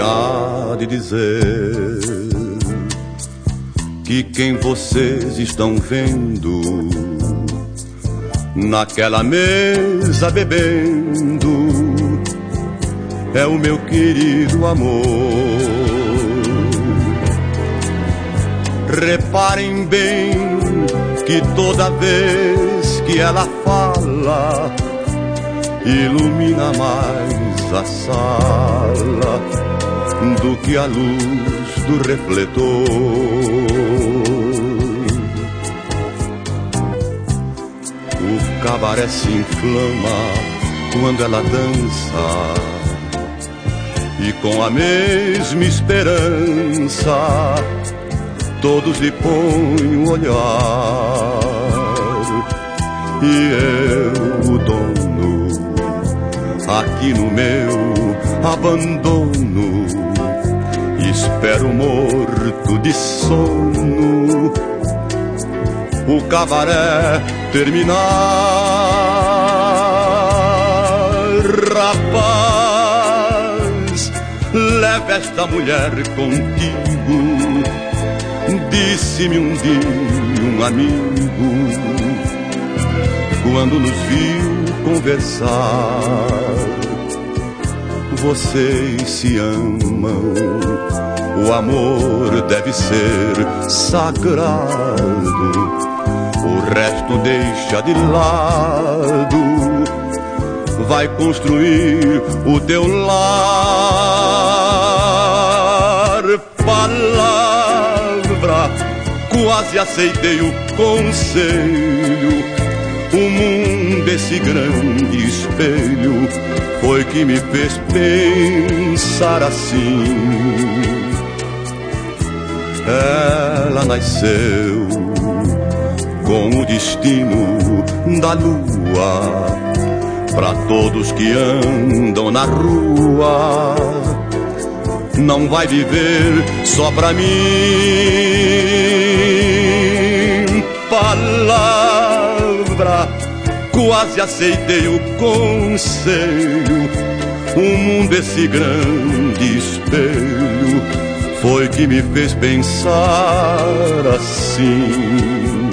há de dizer que quem vocês estão vendo naquela mesa bebendo é o meu querido amor. Reparem bem que toda vez que ela fala ilumina mais a sala do que a luz do refletor. O cabaré se inflama quando ela dança e com a mesma esperança todos lhe põem um olhar. E eu, o dono, aqui no meu abandono, espero morto de sono o cabaré terminar. Rapaz, leve esta mulher contigo, disse-me um dia um amigo quando nos viu conversar. Vocês se amam, o amor deve ser sagrado, o resto deixa de lado, vai construir o teu lar. Palavra, quase aceitei o conselho, o mundo, esse grande espelho, foi que me fez pensar assim. Ela nasceu com o destino da lua, pra todos que andam na rua, não vai viver só pra mim. Palavra, quase aceitei o conselho, o mundo, esse grande espelho, foi que me fez pensar assim.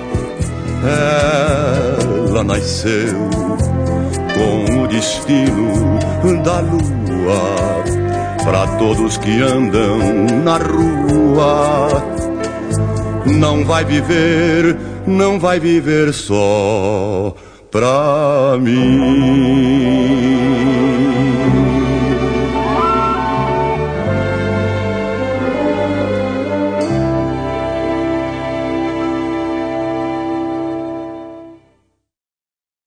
Ela nasceu com o destino da lua, pra todos que andam na rua, não vai viver só pra mim.